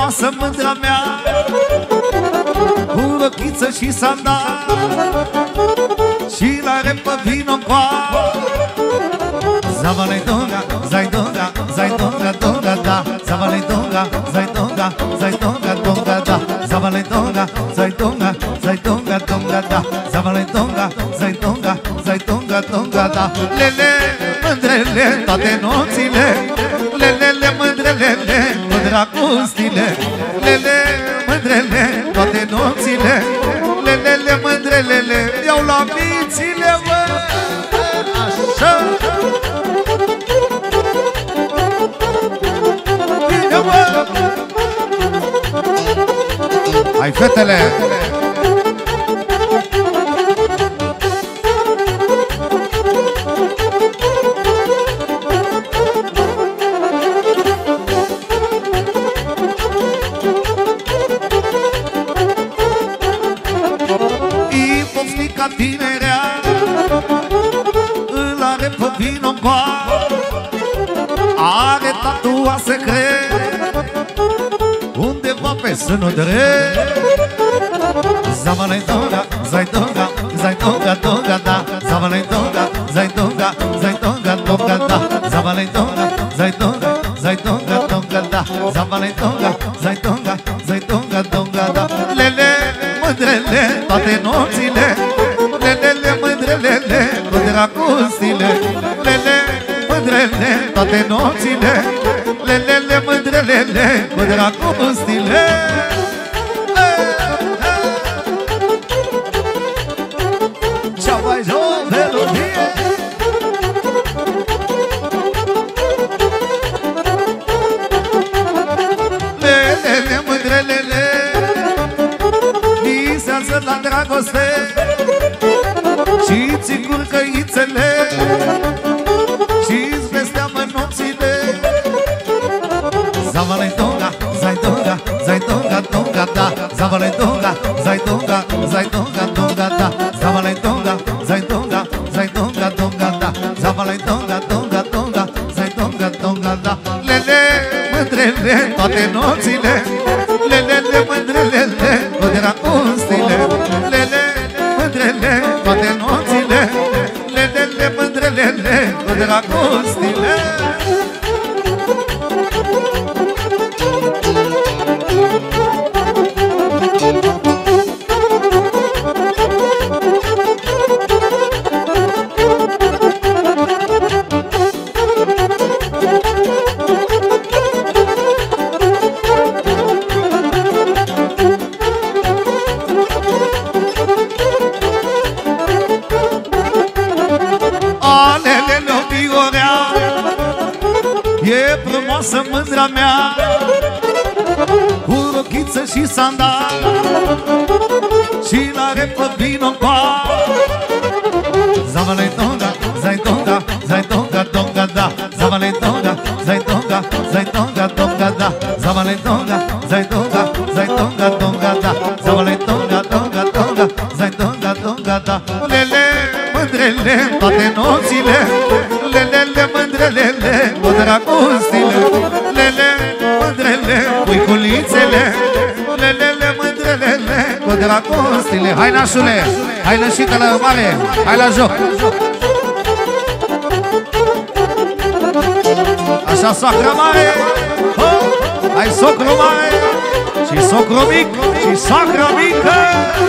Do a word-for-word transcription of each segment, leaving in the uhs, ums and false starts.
frumoasă mândra mea, cu rochiță și sandal, și la repă vino coa. Zavalei donga, zai donga, zai donga, donga da. Zavalei donga, zai donga, zai donga, donga da. Zavalei donga, zai donga, zai donga, donga da. Zavalei donga, zai donga, zai donga, donga da. Lele, mândrele, toate nopțile, lelele, mândrelele, mândra cu stile. Lele, mândrele, toate nopțile, lelele, mândrelele, iau la mințile, mă. Așa. Hai, fetele! Ipofnica tinerea îl are pe vino-ncoa, are tatua secret undeva pe sânul drept. Zavalei donga, zai donga, zai donga, donga da. Zavalei donga, zai donga, zai donga, donga da. Zavalei donga, zai donga, zai donga, donga da. Zavalei donga, zai donga, zai donga, donga da. Lele, mândrele, toate nopțile, lelele, mândrelele, mândra cu stile. Lele, mândrele, toate nopțile, lelele, mândrelele, mândra cu stile. Cea mai jos melodie. Lelele, mândrelele, visează la dragoste și ți curcăițele și-ți blesteamă nopțile. Zavalei donga, zai donga, zai donga, donga da. Zavalei donga, zai donga, zai donga, donga da. Zavalei donga, zai donga, zai donga, donga da. Zavalei donga, donga, donga, zai donga, donga da. Lele, mândrele, toate nopțile, lelele, mândrelele, mândra cu stile. Lele, mândrele, toate nopțile, lelele, mândrelele, mândra cu stile. E frumoasă mândra mea, cu rochiță și sandal, și la repă vino-ncoa. Zavalei donga, zai donga, zai donga, donga da. Zavalei donga, zai donga, zai donga, donga da. Zavalei donga, zai donga, zai donga, donga da. Zavalei donga, donga, donga, zai donga, donga da. Lele, mândrele, toate nopțile, lelele, mândrelele, mândra cu stile. Lele, mândrele, puiculițele, lelele, mândrelele, mândra cu stile. Hai, nașule, hai, nășică la mare, hai la joc. Așa, soacră mare, hai, socru mare, și socru mic, și soacră mică.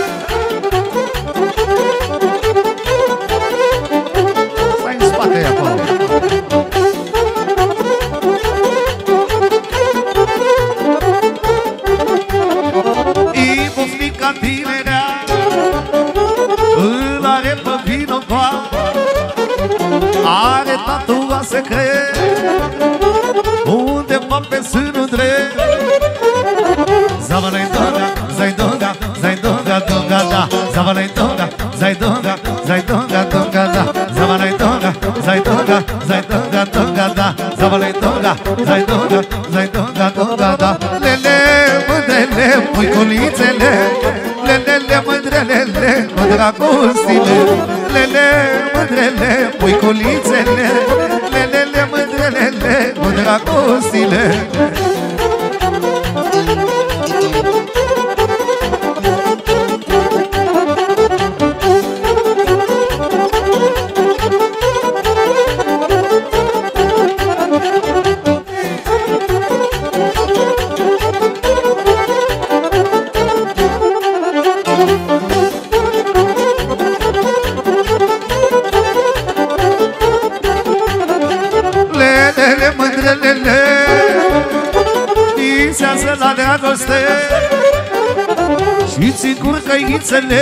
Stai în spate acolo. Ipofnica tinerea îl are pe vino-ncoa, are tatua secret undeva pe sânul drept. Zavalei donga, zai donga, zai donga, donga da. Zavalei donga, zai donga, zai donga, donga da. Zavalei donga, zai donga, zai donga, donga da. Zavalei donga, zai donga, zai donga, donga da. Lele, mândrele, puiculițele, lelele, mândrelele, mândra cu stile. Lele, mândrele, puiculițele, lelele, mândrelele, mândra cu stile. mândrelele, visează la dragoste și ți curcă ghițele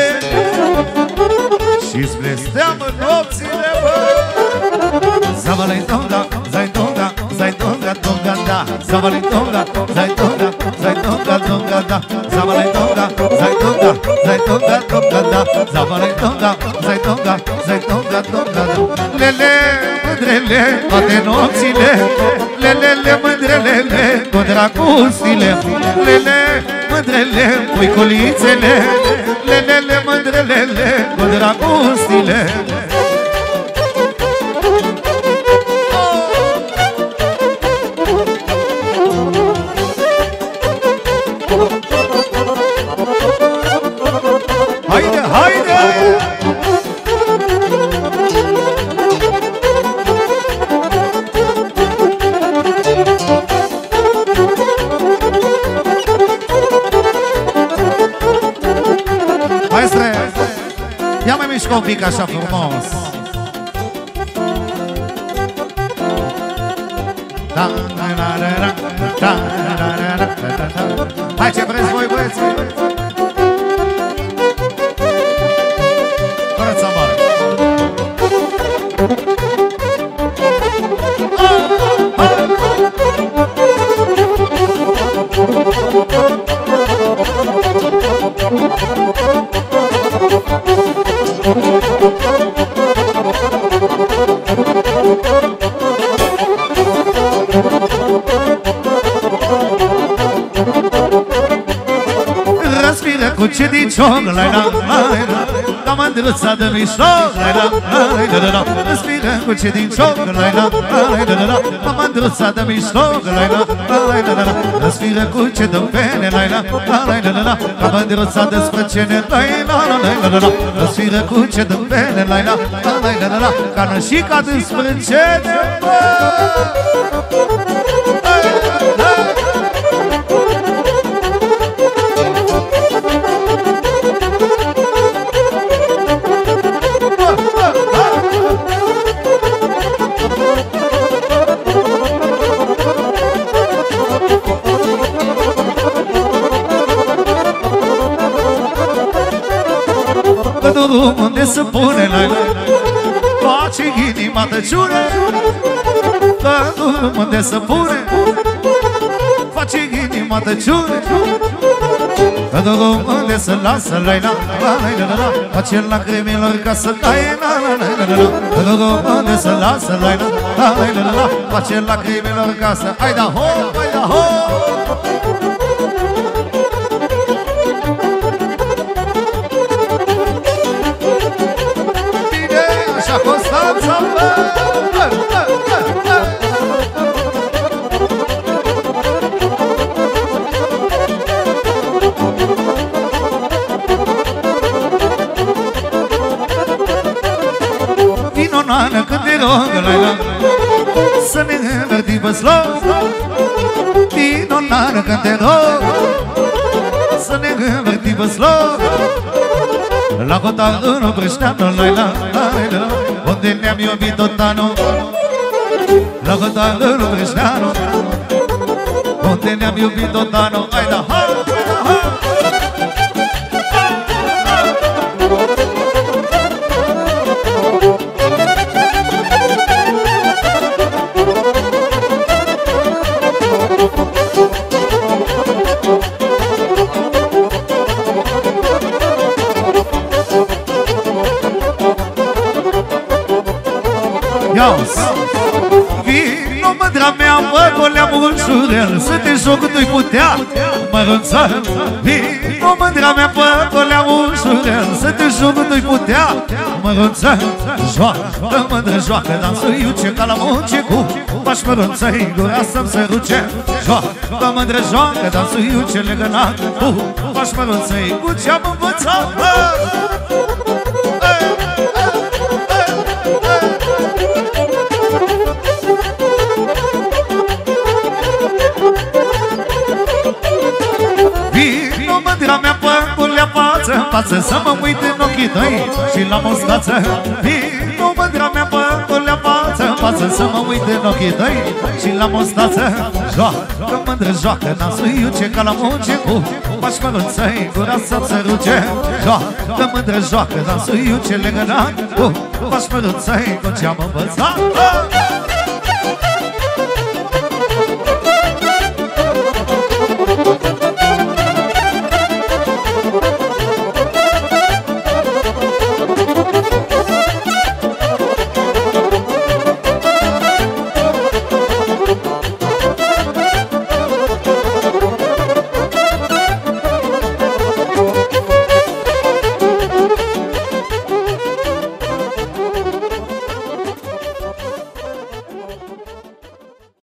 și-ți blesteamă nopțile, bă. Zavalei tonga, zai tonga, zai tonga, tonga, da. Zavalei tonga, zai tonga, zai tonga, tonga, da. Zavalei tonga, zai tonga, zai tonga, tonga, da. Zavalei tonga, zai tonga, zai tonga, tonga, da. Lele, mândrele, toate nopțile, lelele, mândrelele, cu dragostile, lele, mândrele, puiculițele, lelele, mândrelele, cu dragostile. Haide, haide! Maestre, ia mai mișcă un pic așa frumos. Hai, ce vreți voi, băieți? Curăța mare. Răspiră cu ce din cioc, la la la la mândruța de mișloc, la la la la la. Răspiră cu ce din cioc, la la la la la la mândruța de mișloc, la la la la la. Răspiră cu ce dă pene, la la la la la la mândruța de sprăcene, la la la la la. Răspiră cu ce dă pene, la la la la la ca nășica de sprăcene. Pădurul unde se pune, la la face inima tăciune. Pădurul unde se pune, face inima tăciune. Pădurul unde se lasă, la la la la la face lacrimilor ca să caie, la la la la la. Pădurul unde se lasă, la la la la la face lacrimilor ca să... Hai da ho, hai da ho. Constanța, bă! Vino, nană, când te rog, la la să ne învârtim pe slow. Vino, nană, când te rog să ne învârtim pe slow. La cota în Obrășteanu, la la la la unde ne-am iubit tot anul. La cota în Obrășteanu, unde ne-am iubit tot anul. Hai da, ha, hai da, ha. Vino, mândra mea, mă, goleam ușurel să te joc, nu-i putea mărunța. Vino, mândra mea, mă, goleam ușurel să te joc, nu-i putea mărunța. Joacă, mândră, joacă, dansul iuce ca la munce cu pași mărunței, gura să-mi se ruce. Joacă, mândră, joacă, dansul iuce legănat cu pași mărunței, cu ce-am învățat. Vino, mândra mea, păcule, față în față să mă uit în ochii tăi și la mustață. Vino, mândra mea, păcule, față în față să mă uit în ochii tăi și la mustață. Joacă, mândră, joacă, nasul iuce ca la munce. Faci măruță-i gura să-mi săruce. Joacă, mândră, joacă, nasul iuce legănat. Faci măruță-i cu ce-am învățat.